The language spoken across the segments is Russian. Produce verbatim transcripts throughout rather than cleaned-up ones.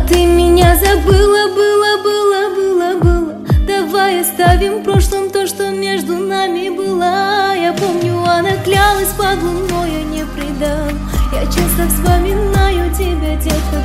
ты меня забыла, было, было, было, было. Давай оставим в прошлом то, что между нами было. Я помню, она клялась под луной, я не предам. Я часто вспоминаю тебя, детка,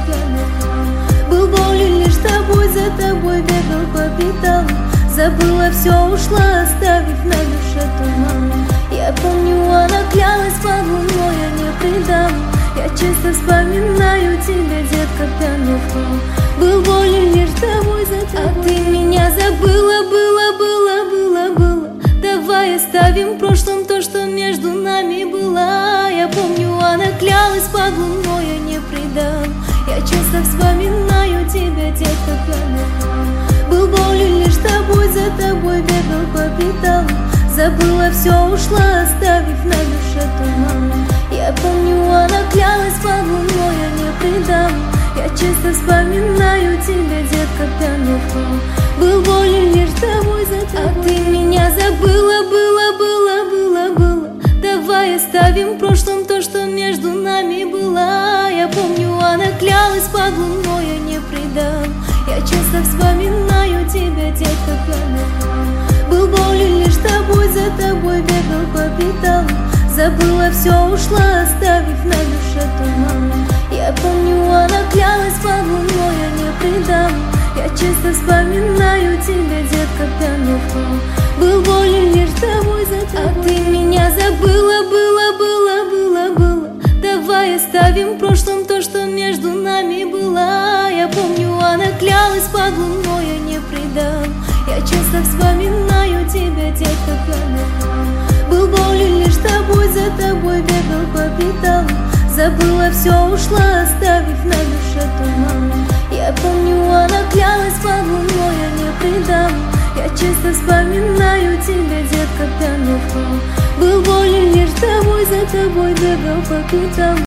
пьяная. Был болен лишь тобой, за тобой бегал по пятам. Забыла все, ушла, оставив на душе туман. Я помню, она клялась под луной, я не предам. Я часто вспоминаю тебя, детка, пьяный фон. Был болен лишь тобой, за тобой. А ты меня забыла, было, было, было, было. Давай оставим в прошлом то, что между нами было. Я помню, она клялась под луной, я не предам. Я часто вспоминаю тебя, детка, пьяный фон. Был болен лишь тобой, за тобой бегал по пятам. Забыла все, ушла, оставив на душе туман. Я помню, она клялась под луной, я не предам. Я часто вспоминаю тебя, детка, пьяный фон. Был болен лишь тобой, за тобой. А ты меня забыла, было, было, было, было. Давай оставим в прошлом то, что между нами было. Я помню, она клялась под луной, я не предам. Я часто вспоминаю тебя, детка, пьяный фон. Был болен лишь тобой, за тобой бегал по пятам. Забыла все, ушла, оставив на душе туман. Я помню, она клялась под луной, я не предам. Я часто вспоминаю тебя, детка, пьяный фон. Был болен лишь тобой, за тобой. А ты меня забыла, было, было, было, было. Давай оставим в прошлом то, что между нами было. Я помню, она клялась под луной, я не предам. Я часто вспоминаю тебя, детка, пьяный фон. Был болен лишь тобой, за тобой бегал по пятам. Забыла все, ушла, оставив на душе туман. Я помню, она клялась под луной, я не предам. Я часто вспоминаю тебя, детка, пьяный фон. Был болен лишь тобой, за тобой бегал по пятам.